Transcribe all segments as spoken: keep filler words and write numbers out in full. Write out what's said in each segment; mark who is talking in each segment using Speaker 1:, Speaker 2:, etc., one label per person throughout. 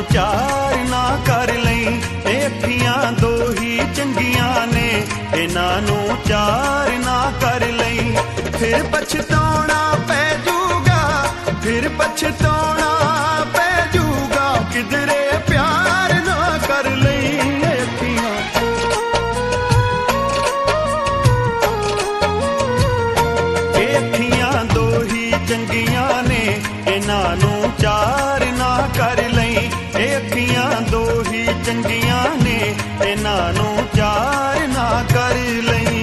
Speaker 1: ਚਾਰ ਨਾ ਕਰ ਲਈ। ਇਹ ਅੱਖੀਆਂ ਦੋ ਹੀ ਚੰਗੀਆਂ ਨੇ, ਇਹਨਾਂ ਨੂੰ ਚਾਰ ਨਾ ਕਰ ਲਈ। ਫਿਰ ਪਛਤਾਉਣਾ ਪੈ ਜੂਗਾ, ਫਿਰ ਪਛਤਾਉਣਾ ਪੈ ਜੂਗਾ, ਕਿਧਰੇ ਪਿਆਰ ਨਾ ਕਰ ਲਈ। ਇਹ ਅੱਖੀਆਂ ਇਹ ਅੱਖੀਆਂ ਦੋ ਹੀ ਚੰਗੀਆਂ ਨੇ, ਇਹਨਾਂ ਨੂੰ ਚਾਰ ਨਾ ਕਰ ਲਈ। ਇਹ ਅੱਖੀਆਂ ਦੋ ਹੀ ਚੰਗੀਆਂ ਨੇ, ਇਹਨਾਂ ਨੂੰ ਚਾਰ ਨਾ ਕਰ ਲਈ।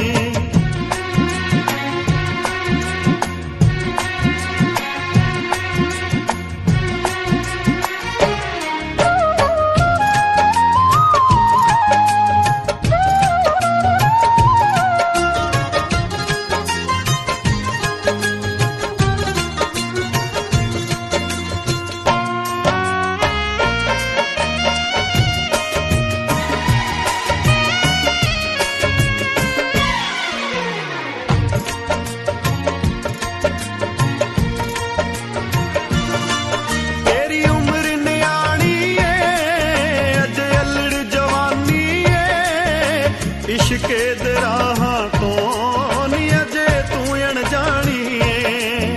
Speaker 1: ਇਸ਼ਕੇ ਦੇ ਰਾਹਾਂ ਤੋਂ ਨੀ ਅਜੇ ਤੂੰ ਅਣਜਾਣੀ ਏ।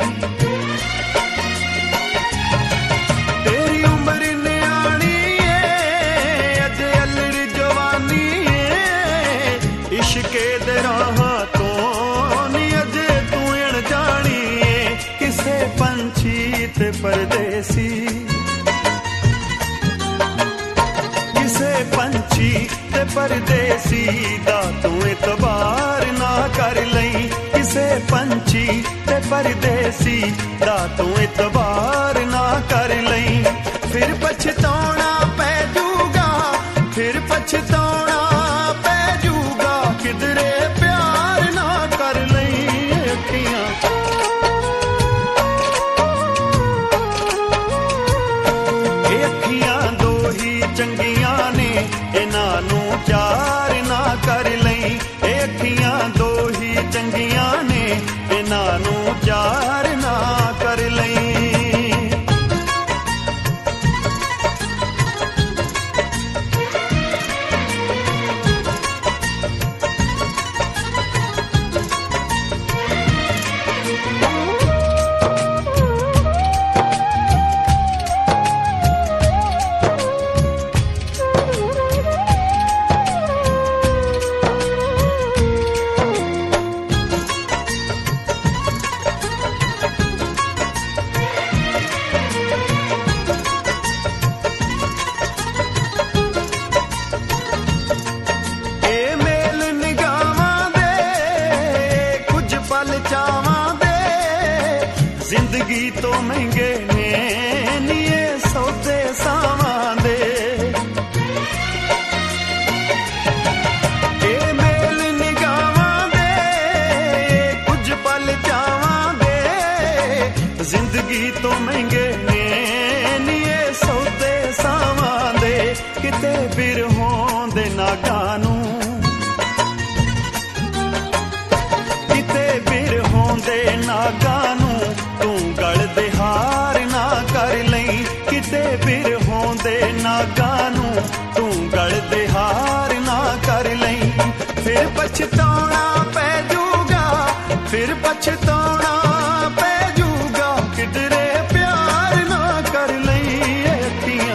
Speaker 1: ਤੇਰੀ ਉਮਰ ਨਿਆਣੀ ਏ, ਅਜੇ ਅਲੜ ਜਵਾਨੀ ਏ। ਇਸ਼ਕੇ ਦੇ ਰਾਹਾਂ ਤੋਂ ਨੀ ਅਜੇ ਤੂੰ ਅਣਜਾਣੀ ਏ। ਕਿਸੇ ਪੰਛੀ ਤੇ ਪਰਦੇਸੀ, ਕਿਸੇ ਪੰਛੀ ਤੇ ਪਰਦੇਸੀ ਦਾ ਤੂੰ ਇਤਬਾਰ ਨਾ ਕਰ ਲਈ। ਕਿਸੇ ਪੰਛੀ ਤੇ ਪਰਦੇਸੀ ਦਾ ਤੂੰ ਇਤਬਾਰ ਨਾ ਕਰ ਲਈ। ਫਿਰ ਪਛਤਾਉਣਾ ਪੈ ਜੂਗਾ, ਫਿਰ ਪਛਤਾਉਣਾ ਪੈ ਜੂਗਾ, ਕਿਧਰੇ ਪਿਆਰ ਨਾ ਕਰ ਲਈ। ਅੱਖੀਆਂ ਇਹ ਅੱਖੀਆਂ ਦੋ ਹੀ ਚੰਗੀਆਂ ਨੇ, ਇਹਨਾਂ ਨੂੰ ਚਾਰ ਨਾ ਕਰ ਲਈ। ਇਹ ਅੱਖੀਆਂ ਦੋ ਹੀ ਚੰਗੀਆਂ ਨੇ, ਇਹਨਾਂ ਨੂੰ ਚਾਰ ਨਾ ਕਰ ਲਈ। ਜ਼ਿੰਦਗੀ ਤੋਂ ਮਹਿੰਗੇ ਨੇ ਨੀ ਇਹ ਸੌਦੇ ਸਾਵਾਂ ਦੇ। ਇਹ ਮੇਲ ਨਿਗਾਹਾਂ ਦੇ, ਕੁਝ ਪਲ ਚਾਵਾਂ ਦੇ। ਜ਼ਿੰਦਗੀ ਤੋਂ ਮਹਿੰਗੇ ਨੇ ਨੀ ਇਹ ਸੌਦੇ ਸਾਵਾਂ ਦੇ। ਕਿਤੇ ਬਿਰਹੋਂ ਦੇ ਨਾਗਾਂ ਨੂੰ, ਕਿਤੇ ਬਿਰਹੋਂ ਦੇ ਨਾਗਾਂ ਨੂੰ ਤੂੰ ਗਲ ਦੇ ਹਾਰ ਨਾ ਕਰ ਲਈ। ਕਿਤੇ ਬਿਰਹੋਂ ਦੇ ਨਾਗਾਂ ਨੂੰ ਤੂੰ ਗਲ ਦੇ ਹਾਰ ਨਾ ਕਰ ਲਈ। ਫਿਰ ਪਛਤਾਉਣਾ ਪੈ ਜੂਗਾ, ਫਿਰ ਪਛਤਾਉਣਾ ਪੈ ਜੂਗਾ, ਕਿਧਰੇ ਪਿਆਰ ਨਾ ਕਰ ਲਈ। ਇਹ ਅੱਖੀਆਂ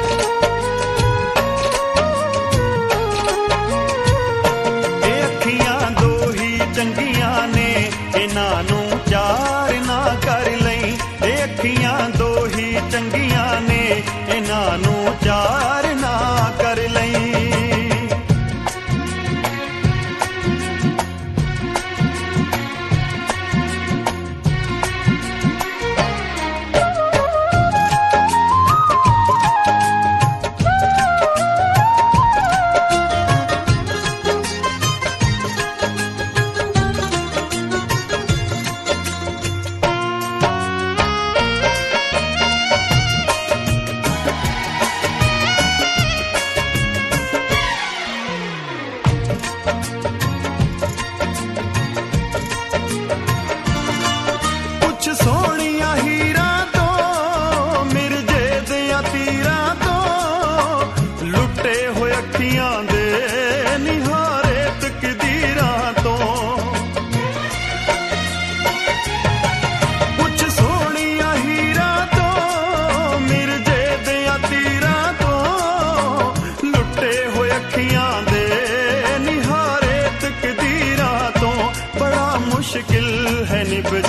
Speaker 1: ਇਹ ਅੱਖੀਆਂ ਦੋ ਹੀ ਚੰਗੀਆਂ ਨੇ, ਇਹਨਾਂ ਨੂੰ ਚਾਰ ਨਾ ਕਰ ਲਈ। ਇਹ ਅੱਖੀਆਂ ਦੋ ਹੀ ਚੰਗੀਆਂ ਨੇ, ਇਹਨਾਂ ਨੂੰ ਚਾਰ ਨਾ ਕਰ ਲਈ।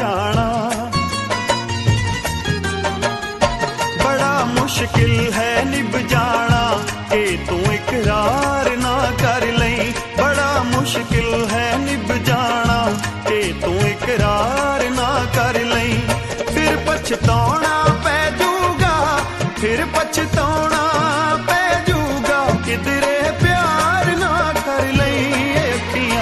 Speaker 1: ਜਾਣਾ। ਬੜਾ ਮੁਸ਼ਕਿਲ ਹੈ ਨਿਭ ਜਾਣਾ ਕਿ ਤੂੰ ਇਕਰਾਰ ਨਾ ਕਰ ਲਈ। ਬੜਾ ਮੁਸ਼ਕਿਲ ਹੈ ਨਿਭ ਜਾਣਾ ਕਿ ਤੂੰ ਇਕਰਾਰ ਨਾ ਕਰ ਲਈ। ਫਿਰ ਪਛਤਾਉਣਾ ਪੈ ਜੂਗਾ, ਫਿਰ ਪਛਤਾਉਣਾ ਪੈ ਜੂਗਾ, ਕਿਧਰੇ ਪਿਆਰ ਨਾ ਕਰ ਲਈ। ਇਹ ਅੱਖੀਆਂ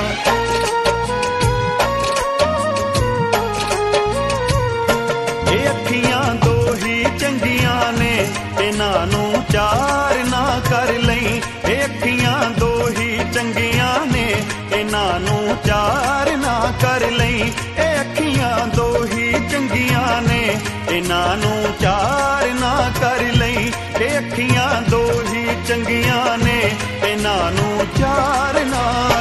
Speaker 1: ਇਹ ਅੱਖੀਆਂ ਦੋ ਹੀ ਚੰਗੀਆਂ ਨੇ, ਇਹਨਾਂ ਨੂੰ ਚਾਰ ਨਾ ਕਰ ਲਈ। ਇਹ ਅੱਖੀਆਂ ਦੋ ਹੀ ਚੰਗੀਆਂ ਨੇ, ਇਹਨਾਂ ਨੂੰ ਚਾਰ ਨਾ ਕਰ ਲਈ। ਇਹ ਅੱਖੀਆਂ ਦੋ ਹੀ ਚੰਗੀਆਂ ਨੇ, ਇਹਨਾਂ ਨੂੰ ਚਾਰ ਨਾ ਕਰ ਲਈ। ਇਹ ਅੱਖੀਆਂ ਦੋ ਹੀ ਚੰਗੀਆਂ ਨੇ, ਇਹਨਾਂ ਨੂੰ ਚਾਰ ਨਾ